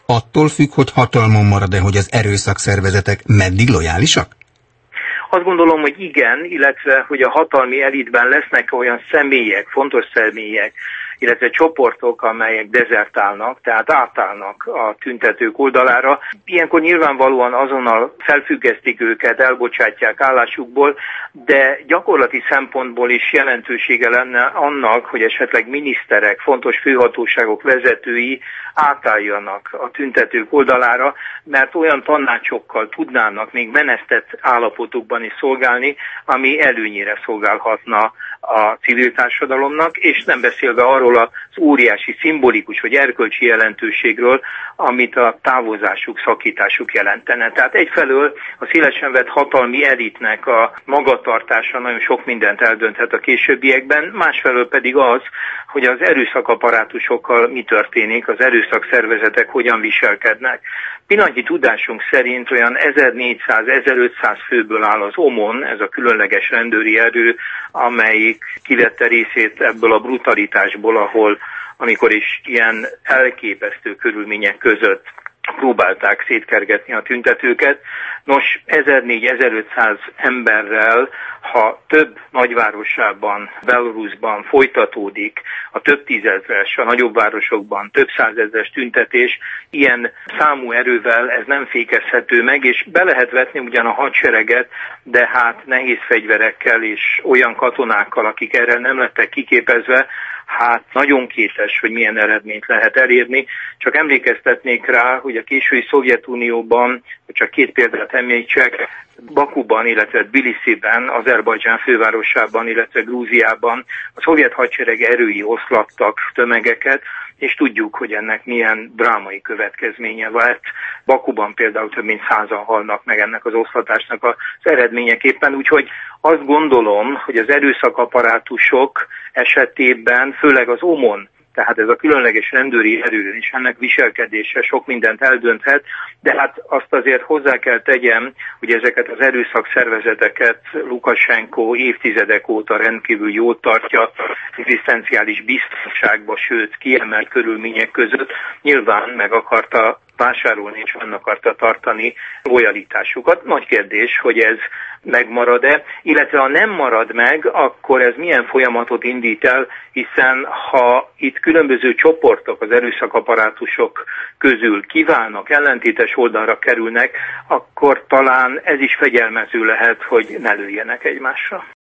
attól függ, hogy hatalmon marad-e, hogy az erőszakszervezetek meddig lojálisak? Azt gondolom, hogy igen, illetve hogy a hatalmi elitben lesznek olyan személyek, fontos személyek, illetve csoportok, amelyek dezertálnak, tehát átállnak a tüntetők oldalára. Ilyenkor nyilvánvalóan azonnal felfüggesztik őket, elbocsátják állásukból, de gyakorlati szempontból is jelentősége lenne annak, hogy esetleg miniszterek, fontos főhatóságok vezetői átálljanak a tüntetők oldalára, mert olyan tanácsokkal tudnának még menesztett állapotokban is szolgálni, ami előnyére szolgálhatna a civil társadalomnak, és nem beszélve arról az óriási szimbolikus vagy erkölcsi jelentőségről, amit a távozásuk, szakításuk jelentene. Tehát egyfelől a szélesen vett hatalmi elitnek a magatartása nagyon sok mindent eldönthet a későbbiekben, másfelől pedig az, hogy az erőszakapparátusokkal mi történik, az erőszakszervezetek hogyan viselkednek. Pillanatnyi tudásunk szerint olyan 1400-1500 főből áll az OMON, ez a különleges rendőri erő, amelyik kivette részét ebből a brutalitásból, amikor is ilyen elképesztő körülmények között próbálták szétkergetni a tüntetőket. Nos, 1400-1500 emberrel, ha több nagyvárosában, Belarusban folytatódik a több tízezres, a nagyobb városokban több százezres tüntetés, ilyen számú erővel ez nem fékezhető meg, és be lehet vetni ugyan a hadsereget, de hát nehéz fegyverekkel és olyan katonákkal, akik erre nem lettek kiképezve, hát nagyon kétes, hogy milyen eredményt lehet elérni. Csak emlékeztetnék rá, hogy a késői Szovjetunióban, csak két példát említsek, Bakuban, illetve Tbilisiben, Azerbajdzsán fővárosában, illetve Grúziában a szovjet hadsereg erői oszlattak tömegeket, és tudjuk, hogy ennek milyen drámai következménye lett. Bakuban például több mint 100-an halnak meg ennek az oszlatásnak az eredményeképpen, úgyhogy azt gondolom, hogy az erőszakapparátusok esetében, főleg az OMON, tehát ez a különleges rendőri erő és ennek viselkedése sok mindent eldönthet, de hát azt azért hozzá kell tegyem, hogy ezeket az erőszakszervezeteket Lukasenko évtizedek óta rendkívül jót tartja, egzisztenciális biztonságba, sőt kiemelt körülmények között nyilván meg akarta vásárolni és fenn akarta tartani lojalitásukat. Nagy kérdés, hogy ez megmarad-e, illetve ha nem marad meg, akkor ez milyen folyamatot indít el, hiszen ha itt különböző csoportok az erőszakapparátusok közül kiválnak, ellentétes oldalra kerülnek, akkor talán ez is fegyelmező lehet, hogy ne lőjenek egymásra.